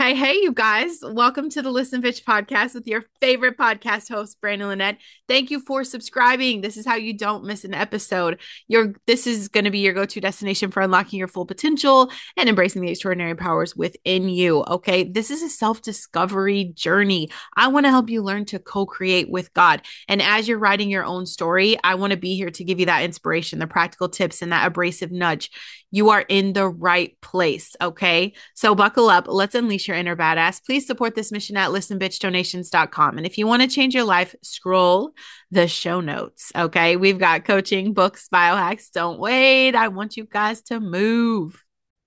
Why, hey, you guys, welcome to the Listen Bitch podcast with your favorite podcast host, Brandon Lynette. Thank you for subscribing. This is how you don't miss an episode. This is going to be your go-to destination for unlocking your full potential and embracing the extraordinary powers within you. Okay. This is a self-discovery journey. I want to help you learn to co-create with God. And as you're writing your own story, I want to be here to give you that inspiration, the practical tips, and that abrasive nudge. You are in the right place. Okay. So buckle up. Let's unleash your inner badass. Please support this mission at listenbitchdonations.com. And if you want to change your life, scroll the show notes. Okay. We've got coaching, books, biohacks. Don't wait. I want you guys to move.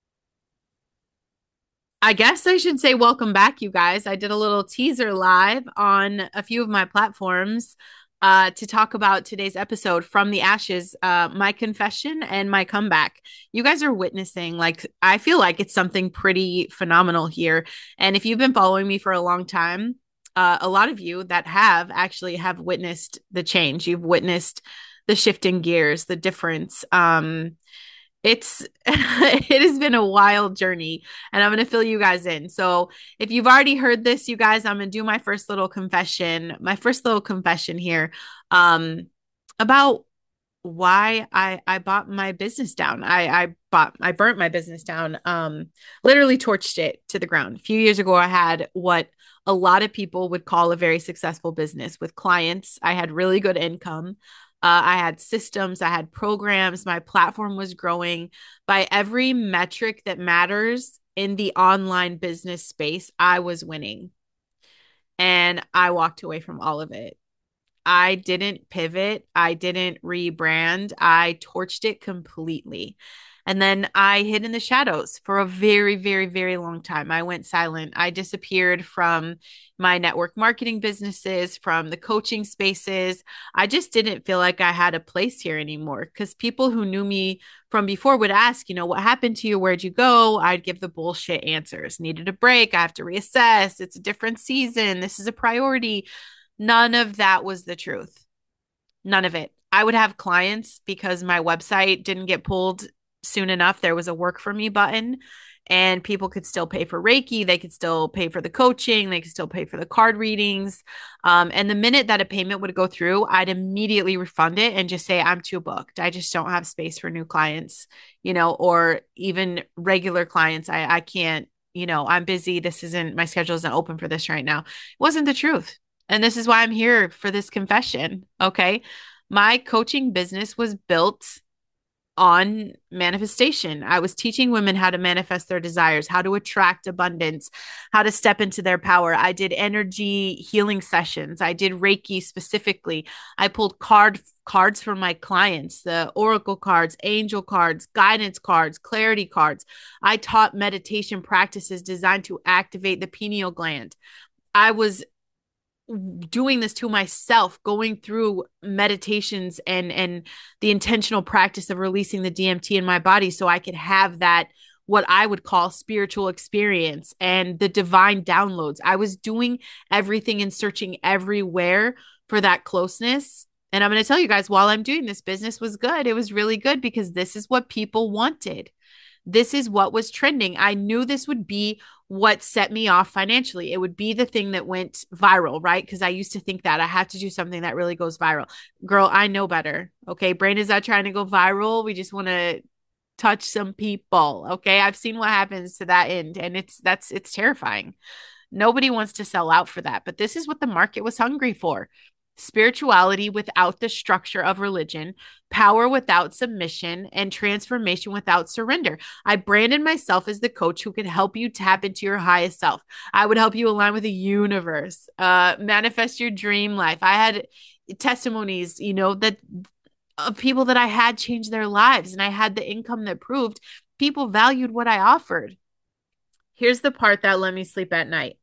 I guess I should say welcome back, you guys. I did a little teaser live on a few of my platforms to talk about today's episode, From the Ashes, my confession and my comeback. You guys are witnessing, like, I feel like it's something pretty phenomenal here. And if you've been following me for a long time, a lot of you that have actually have witnessed the change. You've witnessed the shifting gears, the difference. It's it has been a wild journey, and I'm going to fill you guys in. So if you've already heard this, you guys, I'm going to do my first little confession here, about why I bought my business down. I burnt my business down, literally torched it to the ground. A few years ago, I had what a lot of people would call a very successful business with clients. I had really good income. I had systems, I had programs, my platform was growing. By every metric that matters in the online business space, I was winning. And I walked away from all of it. I didn't pivot. I didn't rebrand. I torched it completely. And then I hid in the shadows for a very, very, very long time. I went silent. I disappeared from my network marketing businesses, from the coaching spaces. I just didn't feel like I had a place here anymore because people who knew me from before would ask, what happened to you? Where'd you go? I'd give the bullshit answers. Needed a break. I have to reassess. It's a different season. This is a priority. None of that was the truth. None of it. I would have clients because my website didn't get pulled soon enough. There was a work for me button, and people could still pay for Reiki. They could still pay for the coaching. They could still pay for the card readings. And the minute that a payment would go through, I'd immediately refund it and just say, I'm too booked. I just don't have space for new clients, or even regular clients. I can't, I'm busy. My schedule isn't open for this right now. It wasn't the truth. And this is why I'm here for this confession. Okay. My coaching business was built on manifestation. I was teaching women how to manifest their desires, how to attract abundance, how to step into their power. I did energy healing sessions. I did Reiki specifically. I pulled cards from my clients, the oracle cards, angel cards, guidance cards, clarity cards. I taught meditation practices designed to activate the pineal gland. I was doing this to myself, going through meditations and the intentional practice of releasing the DMT in my body so I could have that, what I would call, spiritual experience and the divine downloads. I was doing everything and searching everywhere for that closeness. And I'm going to tell you guys, while I'm doing this, business was good. It was really good because this is what people wanted. This is what was trending. I knew this would be what set me off financially. It would be the thing that went viral, right? Because I used to think that I had to do something that really goes viral. Girl, I know better. Okay. Brain is not trying to go viral. We just want to touch some people. Okay. I've seen what happens to that end, and it's terrifying. Nobody wants to sell out for that. But this is what the market was hungry for: spirituality without the structure of religion, power without submission, and transformation without surrender. I branded myself as the coach who can help you tap into your highest self. I would help you align with the universe, manifest your dream life. I had testimonies, that of people that I had changed their lives, and I had the income that proved people valued what I offered. Here's the part that let me sleep at night.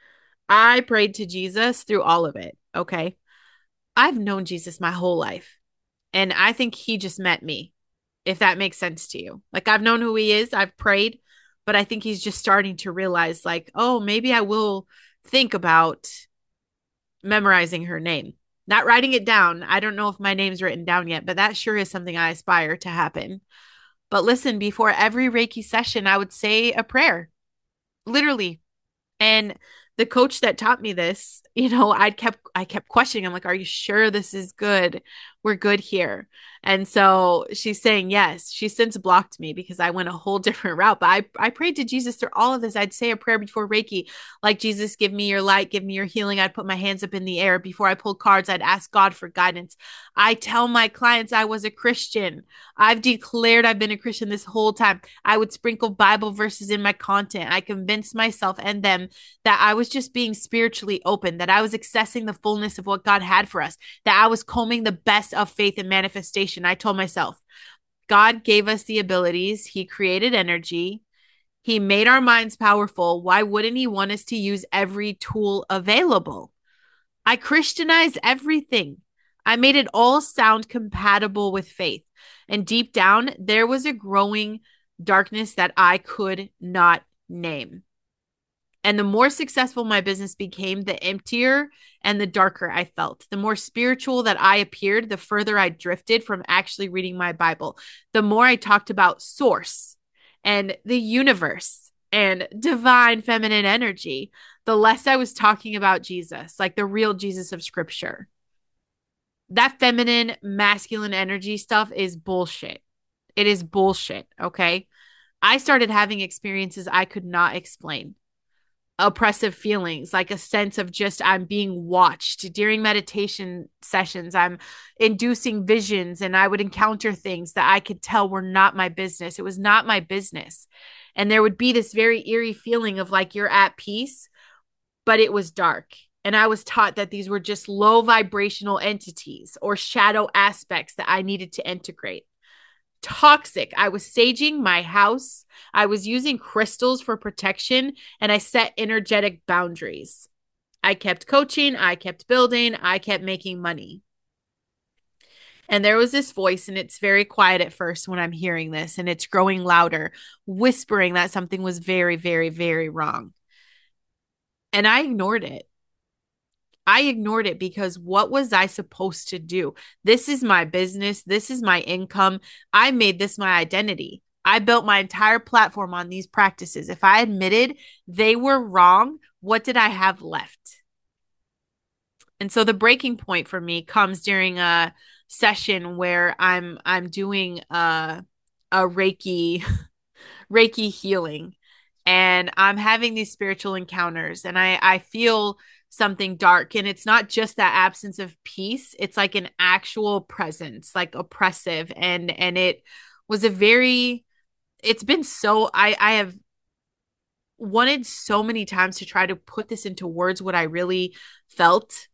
I prayed to Jesus through all of it. Okay. I've known Jesus my whole life, and I think he just met me, if that makes sense to you. Like, I've known who he is, I've prayed, but I think he's just starting to realize, like, oh, maybe I will think about memorizing her name, not writing it down. I don't know if my name's written down yet, but that sure is something I aspire to happen. But listen, before every Reiki session, I would say a prayer, literally. And the coach that taught me this, I kept questioning. I'm like, "Are you sure this is good? We're good here." And so she's saying yes. She's since blocked me because I went a whole different route. But I prayed to Jesus through all of this. I'd say a prayer before Reiki, like, Jesus, give me your light, give me your healing. I'd put my hands up in the air. Before I pulled cards, I'd ask God for guidance. I tell my clients I was a Christian. I've declared I've been a Christian this whole time. I would sprinkle Bible verses in my content. I convinced myself and them that I was just being spiritually open, that I was accessing the fullness of what God had for us, that I was combing the best of faith and manifestation. I told myself, God gave us the abilities, He created energy, He made our minds powerful. Why wouldn't He want us to use every tool available? I Christianized everything. I made it all sound compatible with faith. And deep down, there was a growing darkness that I could not name. And the more successful my business became, the emptier and the darker I felt. The more spiritual that I appeared, the further I drifted from actually reading my Bible. The more I talked about source and the universe and divine feminine energy, the less I was talking about Jesus, like the real Jesus of scripture. That feminine, masculine energy stuff is bullshit. It is bullshit. Okay. I started having experiences I could not explain, oppressive feelings, like a sense of just I'm being watched during meditation sessions. I'm inducing visions, and I would encounter things that I could tell were not my business. It was not my business. And there would be this very eerie feeling of like you're at peace, but it was dark. And I was taught that these were just low vibrational entities or shadow aspects that I needed to integrate. Toxic. I was saging my house. I was using crystals for protection, and I set energetic boundaries. I kept coaching, I kept building, I kept making money. And there was this voice, and it's very quiet at first when I'm hearing this, and it's growing louder, whispering that something was very, very, very wrong. And I ignored it. I ignored it because what was I supposed to do? This is my business. This is my income. I made this my identity. I built my entire platform on these practices. If I admitted they were wrong, what did I have left? And so the breaking point for me comes during a session where I'm doing a Reiki healing, and I'm having these spiritual encounters, and I feel something dark, and it's not just that absence of peace, it's like an actual presence, like oppressive, and it was a very it's been so I have wanted so many times to try to put this into words, what I really felt.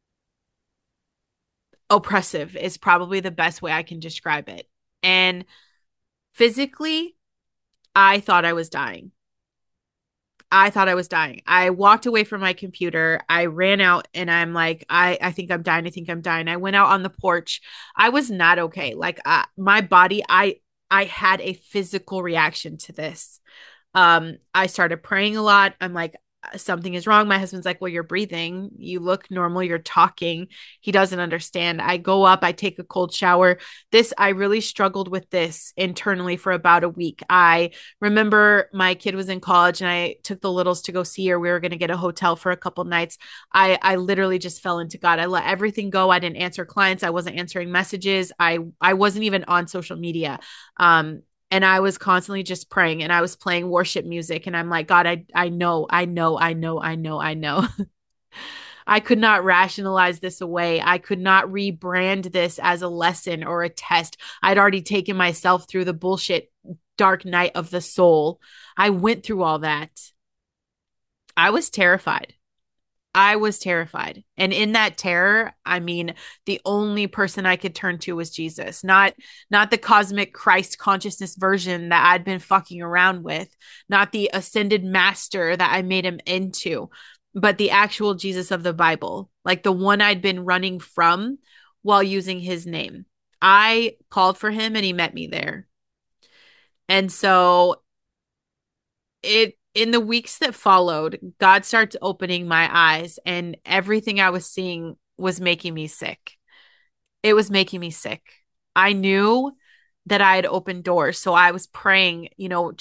Oppressive is probably the best way I can describe it. And physically, I thought I was dying. I thought I was dying. I walked away from my computer. I ran out, and I'm like, I think I'm dying. I think I'm dying. I went out on the porch. I was not okay. Like my body, I had a physical reaction to this. I started praying a lot. I'm like, something is wrong. My husband's like, well, you're breathing. You look normal. You're talking. He doesn't understand. I go up, I take a cold shower. I really struggled with this internally for about a week. I remember my kid was in college, and I took the littles to go see her. We were going to get a hotel for a couple nights. I literally just fell into God. I let everything go. I didn't answer clients. I wasn't answering messages. I wasn't even on social media. And I was constantly just praying, and I was playing worship music, and I'm like, God, I know, I know, I know, I know, I know. I could not rationalize this away. I could not rebrand this as a lesson or a test. I'd already taken myself through the bullshit dark night of the soul. I went through all that. I was terrified. I was terrified. And in that terror, I mean, the only person I could turn to was Jesus, not the cosmic Christ consciousness version that I'd been fucking around with, not the ascended master that I made him into, but the actual Jesus of the Bible, like the one I'd been running from while using his name. I called for him, and he met me there. And so it in the weeks that followed, God started opening my eyes, and everything I was seeing was making me sick. It was making me sick. I knew that I had opened doors. So I was praying, just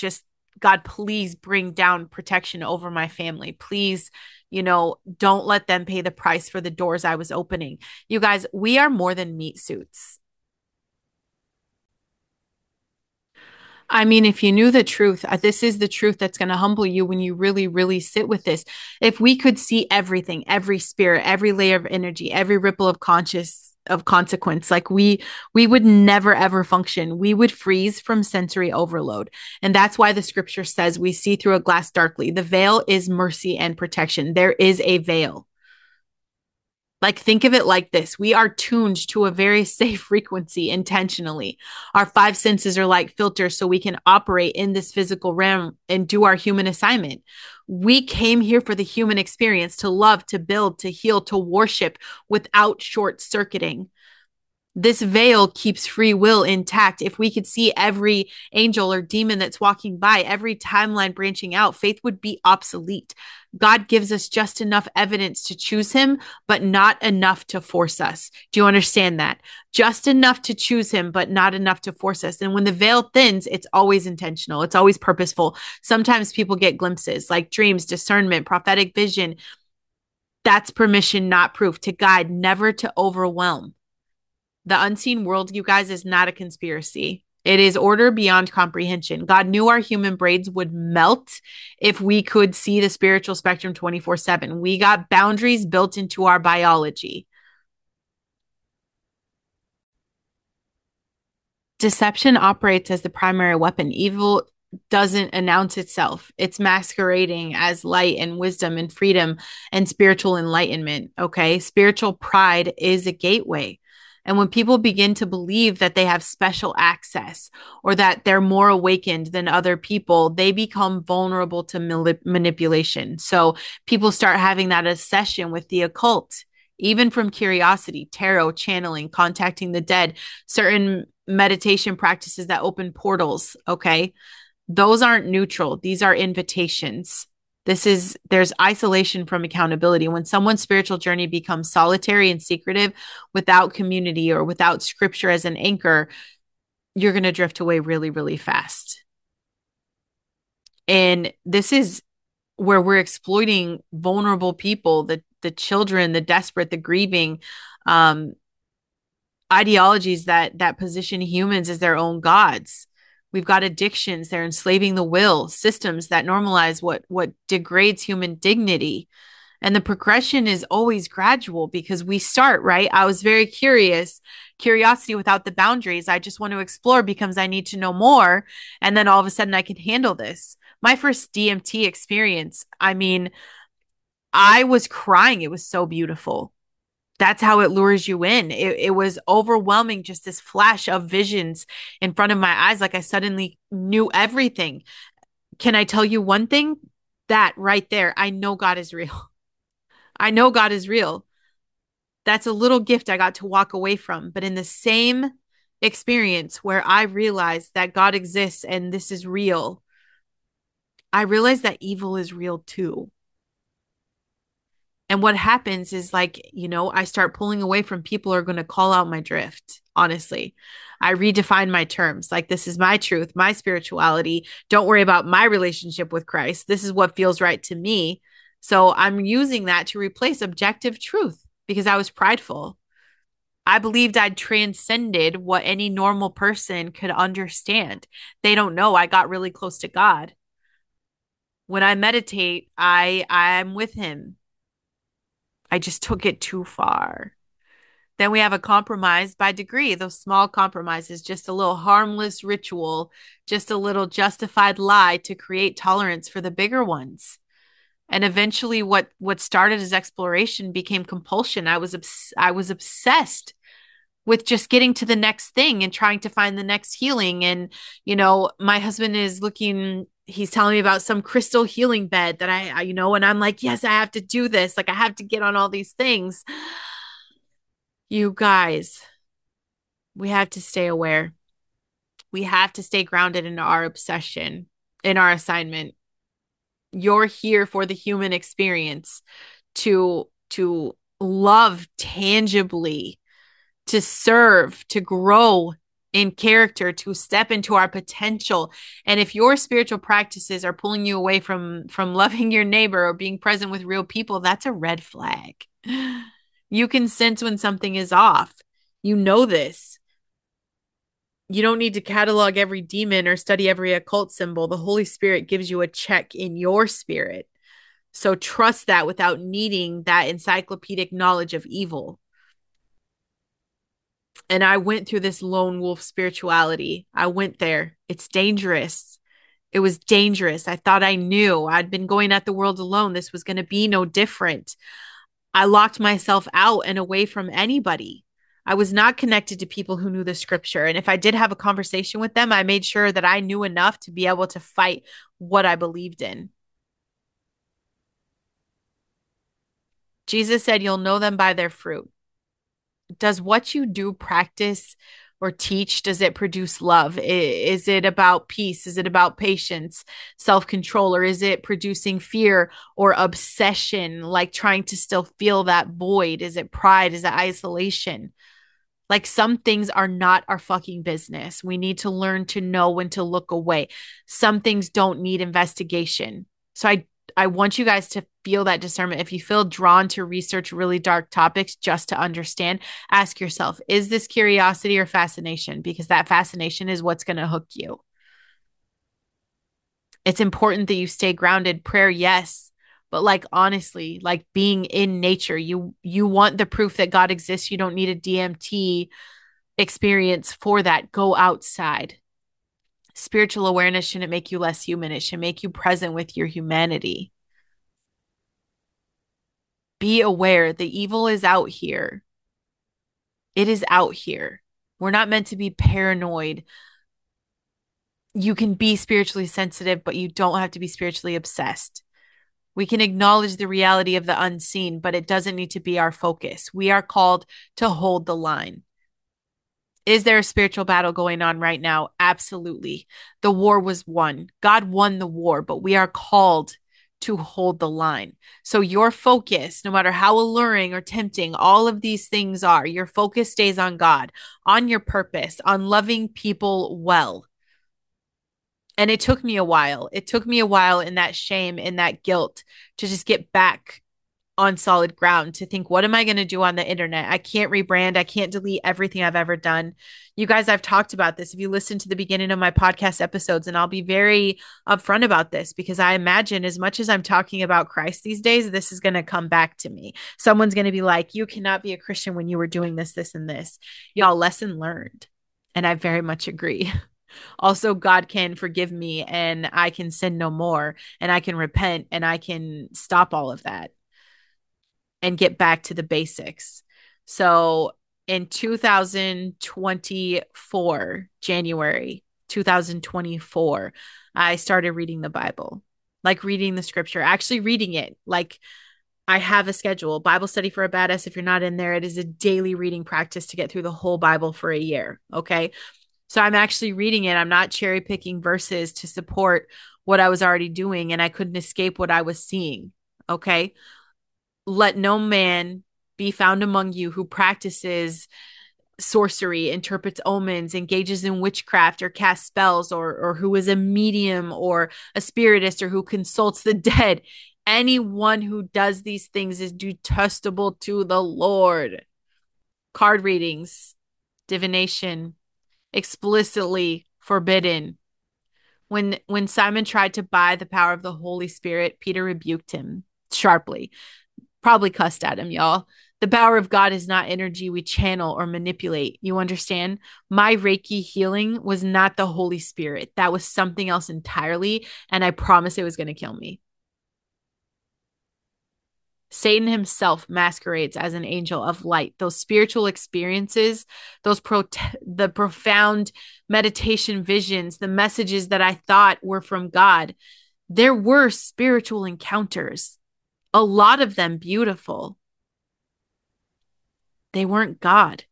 God, please bring down protection over my family. Please, don't let them pay the price for the doors I was opening. You guys, we are more than meat suits. I mean, if you knew the truth, this is the truth that's going to humble you when you really, really sit with this. If we could see everything, every spirit, every layer of energy, every ripple of consequence, like we would never ever function. We would freeze from sensory overload. And that's why the scripture says we see through a glass darkly. The veil is mercy and protection. There is a veil. Like, think of it like this. We are tuned to a very safe frequency intentionally. Our five senses are like filters so we can operate in this physical realm and do our human assignment. We came here for the human experience to love, to build, to heal, to worship without short circuiting. This veil keeps free will intact. If we could see every angel or demon that's walking by, every timeline branching out, faith would be obsolete. God gives us just enough evidence to choose him, but not enough to force us. Do you understand that? Just enough to choose him, but not enough to force us. And when the veil thins, it's always intentional, it's always purposeful. Sometimes people get glimpses like dreams, discernment, prophetic vision. That's permission, not proof, to guide, never to overwhelm. The unseen world, you guys, is not a conspiracy. It is order beyond comprehension. God knew our human brains would melt if we could see the spiritual spectrum 24/7. We got boundaries built into our biology. Deception operates as the primary weapon. Evil doesn't announce itself. It's masquerading as light and wisdom and freedom and spiritual enlightenment. Okay. Spiritual pride is a gateway. And when people begin to believe that they have special access or that they're more awakened than other people, they become vulnerable to manipulation. So people start having that obsession with the occult, even from curiosity, tarot, channeling, contacting the dead, certain meditation practices that open portals. Okay. Those aren't neutral, these are invitations. There's isolation from accountability. When someone's spiritual journey becomes solitary and secretive without community or without scripture as an anchor, you're going to drift away really, really fast. And this is where we're exploiting vulnerable people, the children, the desperate, the grieving, um, ideologies that position humans as their own gods. We've got addictions, they're enslaving the will, systems that normalize what degrades human dignity. And the progression is always gradual because we start, right? I was very curious. Curiosity without the boundaries. I just want to explore becomes I need to know more. And then all of a sudden I can handle this. My first DMT experience, I mean, I was crying. It was so beautiful. That's how it lures you in. It was overwhelming, just this flash of visions in front of my eyes. Like I suddenly knew everything. Can I tell you one thing? That right there, I know God is real. I know God is real. That's a little gift I got to walk away from. But in the same experience where I realized that God exists and this is real, I realized that evil is real too. And what happens is like, I start pulling away from people who are going to call out my drift. Honestly, I redefine my terms. Like, this is my truth, my spirituality. Don't worry about my relationship with Christ. This is what feels right to me. So I'm using that to replace objective truth because I was prideful. I believed I'd transcended what any normal person could understand. They don't know I got really close to God. When I meditate, I'm with him. I just took it too far. Then we have a compromise by degree, those small compromises, just a little harmless ritual, just a little justified lie to create tolerance for the bigger ones. And eventually what started as exploration became compulsion. I was obsessed with just getting to the next thing and trying to find the next healing. And, my husband is he's telling me about some crystal healing bed that and I'm like, yes, I have to do this. Like, I have to get on all these things. You guys, we have to stay aware. We have to stay grounded in our obsession, in our assignment. You're here for the human experience to love tangibly, to serve, to grow, in character, to step into our potential. And if your spiritual practices are pulling you away from loving your neighbor or being present with real people, that's a red flag. You can sense when something is off. You know this. You don't need to catalog every demon or study every occult symbol. The Holy Spirit gives you a check in your spirit. So trust that without needing that encyclopedic knowledge of evil. And I went through this lone wolf spirituality. I went there. It's dangerous. It was dangerous. I thought I knew. I'd been going at the world alone. This was going to be no different. I locked myself out and away from anybody. I was not connected to people who knew the scripture. And if I did have a conversation with them, I made sure that I knew enough to be able to fight what I believed in. Jesus said, "You'll know them by their fruit." Does what you do practice or teach, does it produce love? Is it about peace? Is it about patience, self-control, or is it producing fear or obsession, like trying to still feel that void? Is it pride? Is it isolation? Like, some things are not our fucking business. We need to learn to know when to look away. Some things don't need investigation. So I want you guys to feel that discernment. If you feel drawn to research really dark topics just to understand, ask yourself, is this curiosity or fascination? Because that fascination is what's going to hook you. It's important that you stay grounded. Prayer, yes, but like, honestly, like being in nature, you want the proof that God exists. You don't need a DMT experience for that. Go outside. Spiritual awareness shouldn't make you less human. It should make you present with your humanity. Be aware the evil is out here. It is out here. We're not meant to be paranoid. You can be spiritually sensitive, but you don't have to be spiritually obsessed. We can acknowledge the reality of the unseen, but it doesn't need to be our focus. We are called to hold the line. Is there a spiritual battle going on right now? Absolutely. The war was won. God won the war, but we are called to hold the line. So your focus, no matter how alluring or tempting all of these things are, your focus stays on God, on your purpose, on loving people well. And it took me a while. It took me a while in that shame, in that guilt, to just get back on solid ground, to think, what am I going to do on the internet? I can't rebrand. I can't delete everything I've ever done. You guys, I've talked about this. If you listen to the beginning of my podcast episodes, and I'll be very upfront about this, because I imagine, as much as I'm talking about Christ these days, this is going to come back to me. Someone's going to be like, you cannot be a Christian when you were doing this, this, and this. Y'all, lesson learned. And I very much agree. Also, God can forgive me, and I can sin no more, and I can repent, and I can stop all of that and get back to the basics. So in 2024, January 2024, I started reading the Bible, like reading the scripture, actually reading it. Like, I have a schedule, Bible study for a badass. If you're not in there, it is a daily reading practice to get through the whole Bible for a year. Okay. So I'm actually reading it. I'm not cherry picking verses to support what I was already doing, and I couldn't escape what I was seeing. Okay. Let no man be found among you who practices sorcery, interprets omens, engages in witchcraft, or casts spells, or who is a medium or a spiritist, or who consults the dead. Anyone who does these things is detestable to the Lord. Card readings, divination, explicitly forbidden. When Simon tried to buy the power of the Holy Spirit, Peter rebuked him sharply. Probably cussed at him, y'all. The power of God is not energy we channel or manipulate. You understand? My Reiki healing was not the Holy Spirit. That was something else entirely. And I promise it was going to kill me. Satan himself masquerades as an angel of light. Those spiritual experiences, the profound meditation visions, the messages that I thought were from God, there were spiritual encounters, a lot of them beautiful. They weren't God.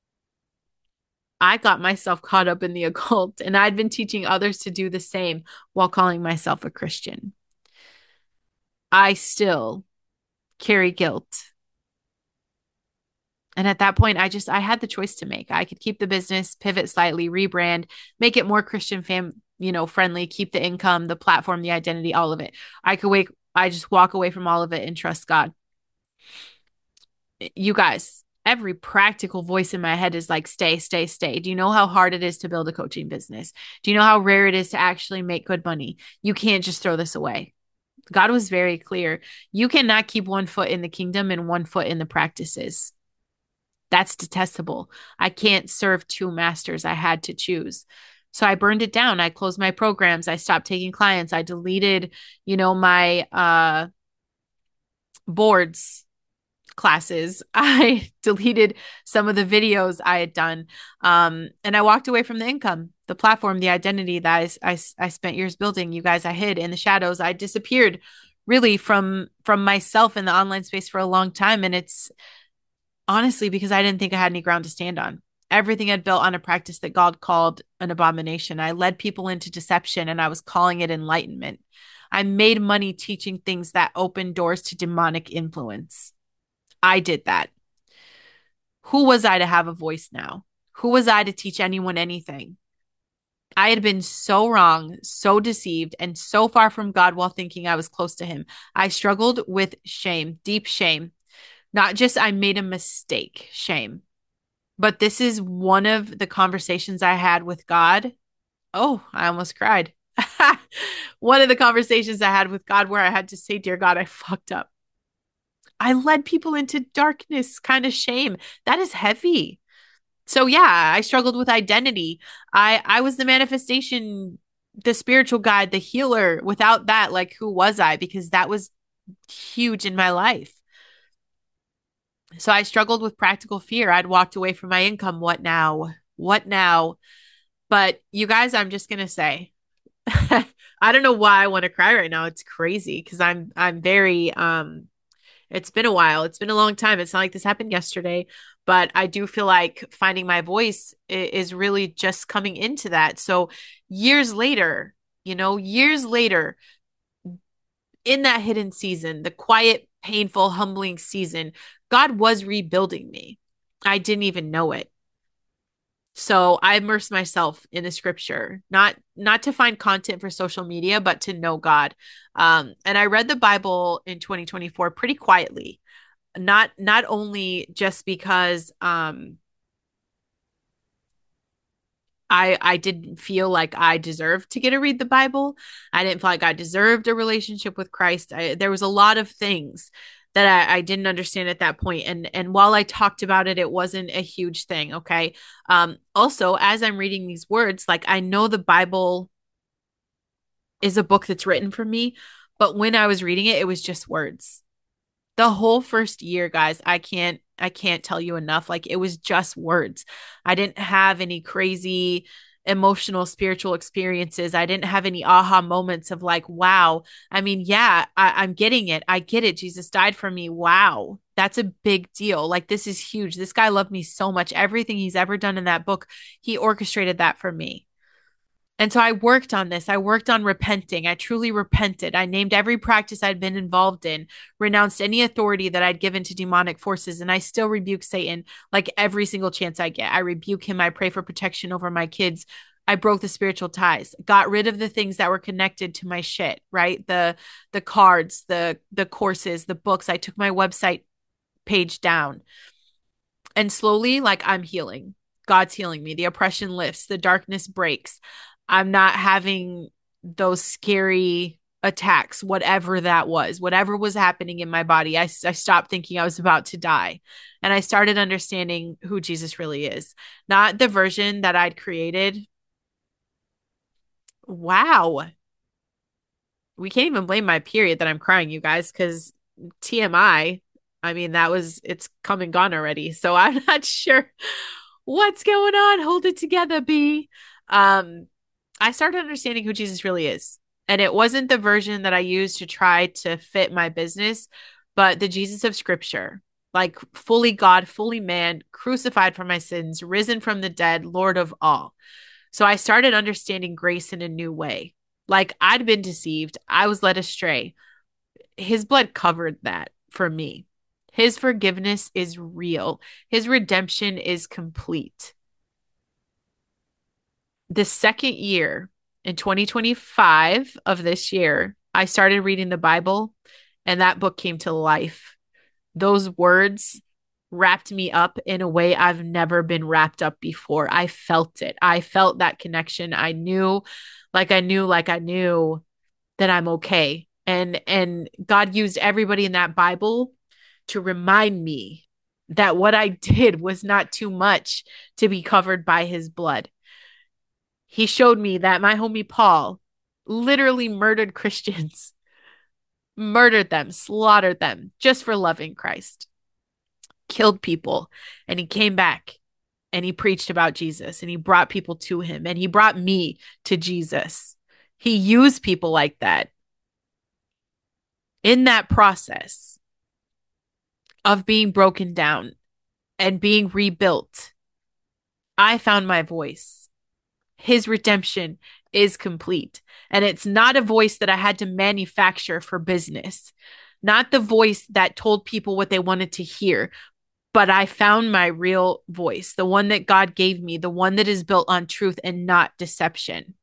I got myself caught up in the occult, and I'd been teaching others to do the same while calling myself a Christian. I still carry guilt. And at that point, I had the choice to make. I could keep the business, pivot slightly, rebrand, make it more Christian friendly, keep the income, the platform, the identity, all of it. I just walk away from all of it and trust God. You guys, every practical voice in my head is like, stay, stay, stay. Do you know how hard it is to build a coaching business? Do you know how rare it is to actually make good money? You can't just throw this away. God was very clear. You cannot keep one foot in the kingdom and one foot in the practices. That's detestable. I can't serve two masters. I had to choose. So I burned it down. I closed my programs. I stopped taking clients. I deleted, my boards classes. I deleted some of the videos I had done. And I walked away from the income, the platform, the identity that I spent years building. You guys, I hid in the shadows. I disappeared really from myself in the online space for a long time. And it's honestly because I didn't think I had any ground to stand on. Everything I'd built on a practice that God called an abomination. I led people into deception and I was calling it enlightenment. I made money teaching things that opened doors to demonic influence. I did that. Who was I to have a voice now? Who was I to teach anyone anything? I had been so wrong, so deceived, and so far from God while thinking I was close to Him. I struggled with shame, deep shame. Not just I made a mistake, shame, but this is one of the conversations I had with God. Oh, I almost cried. One of the conversations I had with God where I had to say, Dear God, I fucked up. I led people into darkness, kind of shame. That is heavy. So yeah, I struggled with identity. I was the manifestation, the spiritual guide, the healer. Without that, like who was I? Because that was huge in my life. So I struggled with practical fear. I'd walked away from my income. What now? What now? But you guys, I'm just gonna say, I don't know why I want to cry right now. It's crazy because I'm very it's been a while. It's been a long time. It's not like this happened yesterday, but I do feel like finding my voice is really just coming into that. So years later, years later, in that hidden season, the quiet, painful, humbling season, God was rebuilding me. I didn't even know it. So I immersed myself in the scripture, not to find content for social media, but to know God. And I read the Bible in 2024 pretty quietly, not only just because I didn't feel like I deserved to get to read the Bible. I didn't feel like I deserved a relationship with Christ. There was a lot of things that I didn't understand at that point. And while I talked about it, it wasn't a huge thing. Okay. Also, as I'm reading these words, like I know the Bible is a book that's written for me, but when I was reading it, it was just words. The whole first year, guys, I can't tell you enough. Like it was just words. I didn't have any crazy emotional spiritual experiences. I didn't have any aha moments of like, wow. I mean, yeah, I'm getting it. I get it. Jesus died for me. Wow. That's a big deal. Like this is huge. This guy loved me so much. Everything he's ever done in that book, he orchestrated that for me. And so I worked on this. I worked on repenting. I truly repented. I named every practice I'd been involved in, renounced any authority that I'd given to demonic forces, and I still rebuke Satan like every single chance I get. I rebuke him. I pray for protection over my kids. I broke the spiritual ties, got rid of the things that were connected to my shit, right? The cards, the courses, the books. I took my website page down. And slowly, like I'm healing. God's healing me. The oppression lifts, the darkness breaks. I'm not having those scary attacks, whatever that was, whatever was happening in my body. I stopped thinking I was about to die. And I started understanding who Jesus really is, not the version that I'd created. Wow. We can't even blame my period that I'm crying, you guys, because TMI, I mean, it's come and gone already. So I'm not sure what's going on. Hold it together, B. Um, I started understanding who Jesus really is. And it wasn't the version that I used to try to fit my business, but the Jesus of scripture, like fully God, fully man, crucified for my sins, risen from the dead, Lord of all. So I started understanding grace in a new way. Like I'd been deceived, I was led astray. His blood covered that for me. His forgiveness is real. His redemption is complete. The second year in 2025 of this year, I started reading the Bible and that book came to life. Those words wrapped me up in a way I've never been wrapped up before. I felt it. I felt that connection. I knew that I'm okay. And God used everybody in that Bible to remind me that what I did was not too much to be covered by his blood. He showed me that my homie Paul literally murdered Christians, murdered them, slaughtered them just for loving Christ, killed people, and he came back and he preached about Jesus and he brought people to him and he brought me to Jesus. He used people like that. In that process of being broken down and being rebuilt, I found my voice. His redemption is complete. And it's not a voice that I had to manufacture for business, not the voice that told people what they wanted to hear, but I found my real voice, the one that God gave me, the one that is built on truth and not deception.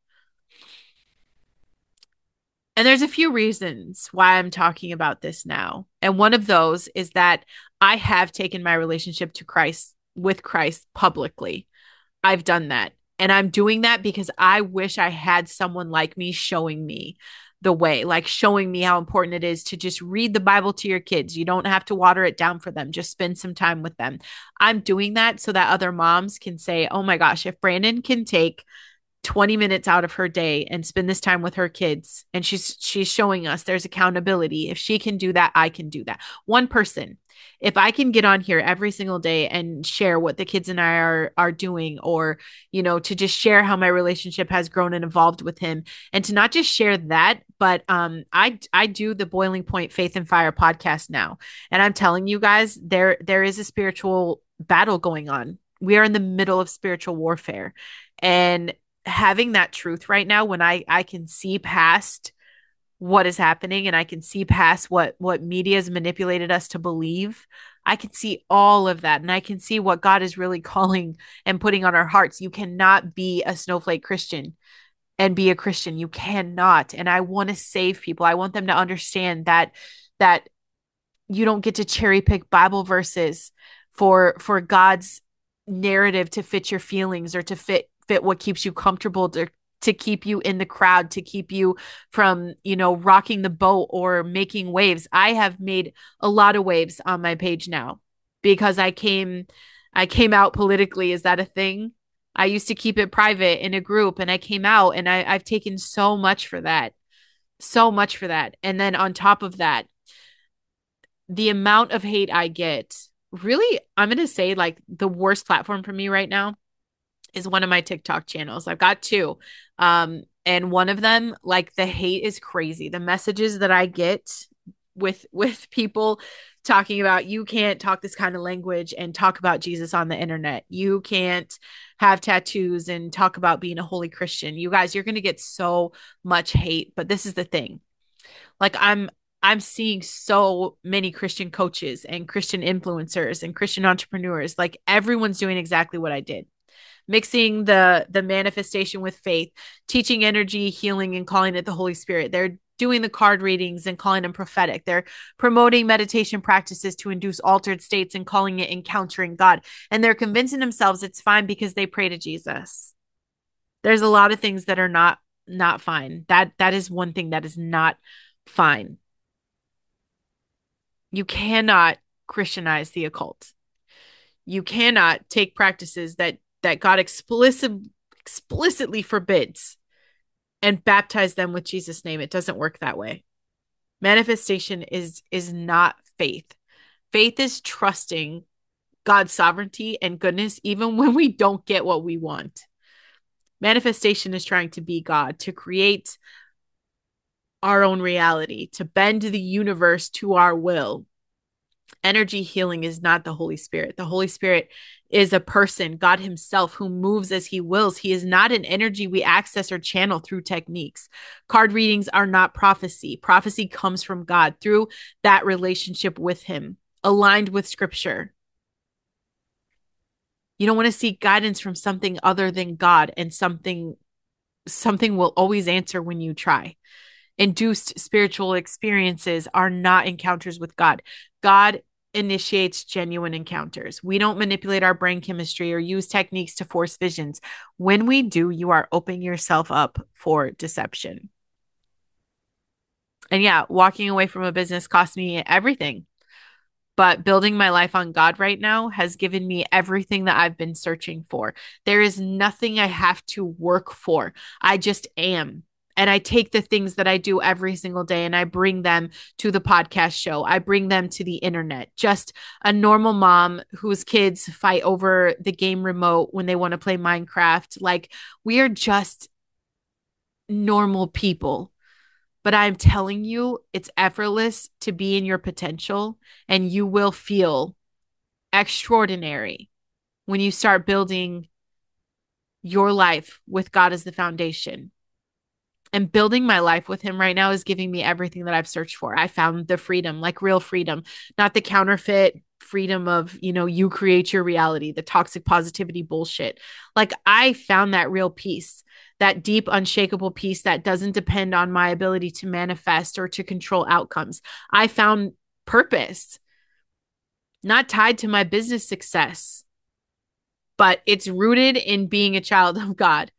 And there's a few reasons why I'm talking about this now. And one of those is that I have taken my relationship to Christ with Christ publicly. I've done that. And I'm doing that because I wish I had someone like me showing me the way, like showing me how important it is to just read the Bible to your kids. You don't have to water it down for them, just spend some time with them. I'm doing that so that other moms can say, oh my gosh, if Brandon can take 20 minutes out of her day and spend this time with her kids and she's showing us there's accountability. If she can do that, I can do that. One person. If I can get on here every single day and share what the kids and I are doing, or to just share how my relationship has grown and evolved with him, and to not just share that, but I do the Boiling Point Faith and Fire podcast now. And I'm telling you guys, there is a spiritual battle going on. We are in the middle of spiritual warfare. And having that truth right now, when I can see past what is happening and I can see past what media has manipulated us to believe, I can see all of that, and I can see what God is really calling and putting on our hearts. You cannot be a snowflake Christian and be a Christian. You cannot. And I want to save people. I want them to understand that you don't get to cherry pick Bible verses for God's narrative to fit your feelings or to fit what keeps you comfortable, to keep you in the crowd, to keep you from, rocking the boat or making waves. I have made a lot of waves on my page now because I came out politically. Is that a thing? I used to keep it private in a group, and I came out, and I've taken so much for that. So much for that. And then on top of that, the amount of hate I get, really, I'm going to say, like, the worst platform for me right now is one of my TikTok channels. I've got two. And one of them, like, the hate is crazy. The messages that I get with people talking about, you can't talk this kind of language and talk about Jesus on the internet. You can't have tattoos and talk about being a holy Christian. You guys, you're going to get so much hate. But this is the thing. Like, I'm seeing so many Christian coaches and Christian influencers and Christian entrepreneurs. Like, everyone's doing exactly what I did. Mixing the manifestation with faith, teaching energy, healing, and calling it the Holy Spirit. They're doing the card readings and calling them prophetic. They're promoting meditation practices to induce altered states and calling it encountering God. And they're convincing themselves it's fine because they pray to Jesus. There's a lot of things that are not fine. That is one thing that is not fine. You cannot Christianize the occult. You cannot take practices that God explicitly forbids and baptize them with Jesus' name. It doesn't work that way. Manifestation is not faith. Faith is trusting God's sovereignty and goodness even when we don't get what we want. Manifestation is trying to be God, to create our own reality, to bend the universe to our will. Energy healing is not the Holy Spirit. The Holy Spirit is a person, God himself, who moves as he wills. He is not an energy we access or channel through techniques. Card readings are not prophecy. Prophecy comes from God through that relationship with him. aligned with scripture. You don't want to seek guidance from something other than God, and something will always answer when you try. Induced spiritual experiences are not encounters with God. God initiates genuine encounters. We don't manipulate our brain chemistry or use techniques to force visions. When we do, you are opening yourself up for deception. And yeah, walking away from a business cost me everything. But building my life on God right now has given me everything that I've been searching for. There is nothing I have to work for. I just am. And I take the things that I do every single day and I bring them to the podcast show. I bring them to the internet. Just a normal mom whose kids fight over the game remote when they want to play Minecraft. Like, we are just normal people. But I'm telling you, it's effortless to be in your potential, and you will feel extraordinary when you start building your life with God as the foundation. And building my life with Him right now is giving me everything that I've searched for. I found the freedom, like real freedom, not the counterfeit freedom of, you create your reality, the toxic positivity bullshit. Like, I found that real peace, that deep, unshakable peace that doesn't depend on my ability to manifest or to control outcomes. I found purpose, not tied to my business success, but it's rooted in being a child of God.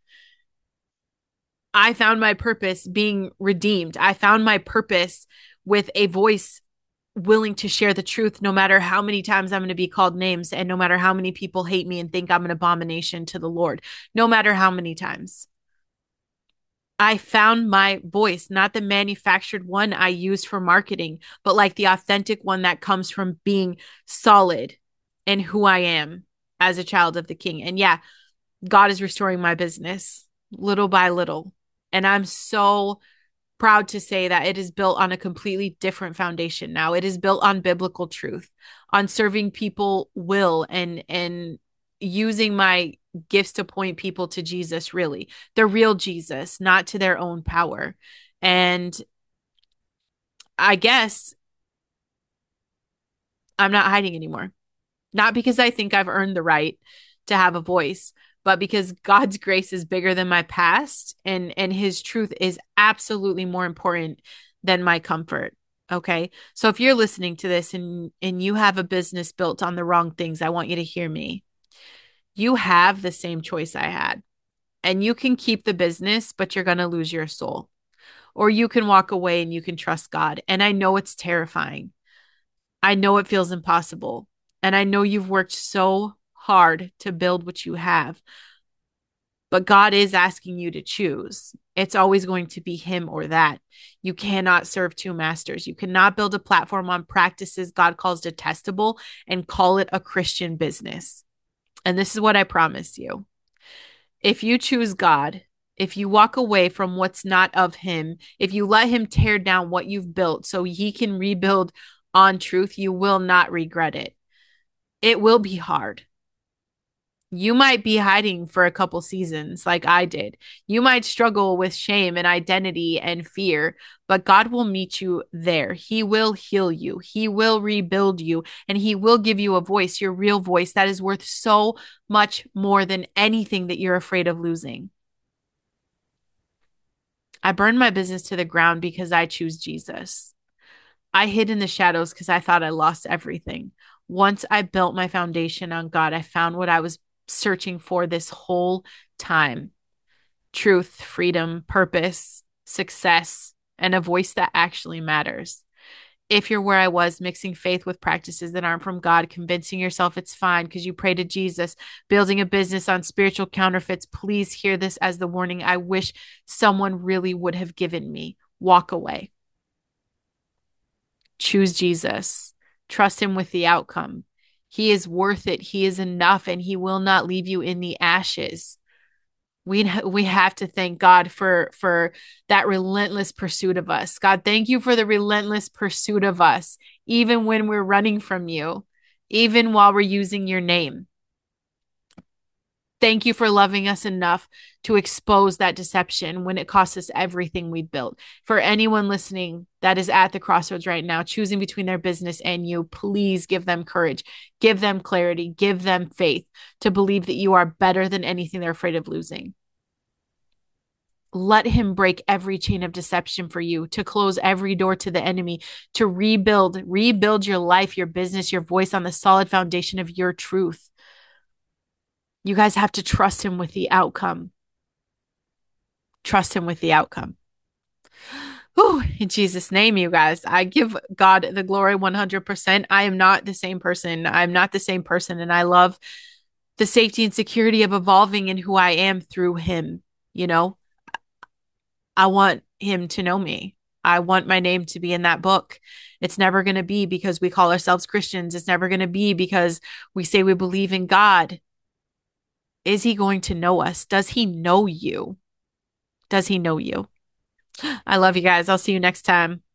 I found my purpose being redeemed. I found my purpose with a voice willing to share the truth, no matter how many times I'm going to be called names and no matter how many people hate me and think I'm an abomination to the Lord, no matter how many times. I found my voice, not the manufactured one I use for marketing, but like the authentic one that comes from being solid in who I am as a child of the King. And yeah, God is restoring my business little by little. And I'm so proud to say that it is built on a completely different foundation now. It is built on biblical truth, on serving people will and using my gifts to point people to Jesus, really, the real Jesus, not to their own power. And I guess I'm not hiding anymore. Not because I think I've earned the right to have a voice, but because God's grace is bigger than my past, and His truth is absolutely more important than my comfort. Okay? So if you're listening to this and you have a business built on the wrong things, I want you to hear me. You have the same choice I had. And you can keep the business, but you're going to lose your soul. Or you can walk away and you can trust God. And I know it's terrifying. I know it feels impossible. And I know you've worked so hard to build what you have. But God is asking you to choose. It's always going to be Him or that. You cannot serve two masters. You cannot build a platform on practices God calls detestable and call it a Christian business. And this is what I promise you. If you choose God, if you walk away from what's not of Him, if you let Him tear down what you've built so He can rebuild on truth, you will not regret it. It will be hard. You might be hiding for a couple seasons like I did. You might struggle with shame and identity and fear, but God will meet you there. He will heal you. He will rebuild you, and He will give you a voice, your real voice that is worth so much more than anything that you're afraid of losing. I burned my business to the ground because I choose Jesus. I hid in the shadows because I thought I lost everything. Once I built my foundation on God, I found what I was searching for this whole time: truth, freedom, purpose, success, and a voice that actually matters. If you're where I was, mixing faith with practices that aren't from God, convincing yourself it's fine because you pray to Jesus, building a business on spiritual counterfeits, please hear this as the warning I wish someone really would have given me. Walk away. Choose Jesus. Trust Him with the outcome. He is worth it. He is enough, and He will not leave you in the ashes. We have to thank God for that relentless pursuit of us. God, thank you for the relentless pursuit of us, even when we're running from you, even while we're using your name. Thank you for loving us enough to expose that deception when it costs us everything we built. For anyone listening that is at the crossroads right now, choosing between their business and you, please give them courage, give them clarity, give them faith to believe that you are better than anything they're afraid of losing. Let him break every chain of deception for you, to close every door to the enemy, to rebuild your life, your business, your voice on the solid foundation of your truth. You guys have to trust him with the outcome. Trust him with the outcome. Whew, in Jesus' name, you guys, I give God the glory 100%. I am not the same person. I'm not the same person. And I love the safety and security of evolving in who I am through him. You know, I want him to know me. I want my name to be in that book. It's never going to be because we call ourselves Christians. It's never going to be because we say we believe in God. Is he going to know us? Does he know you? Does he know you? I love you guys. I'll see you next time.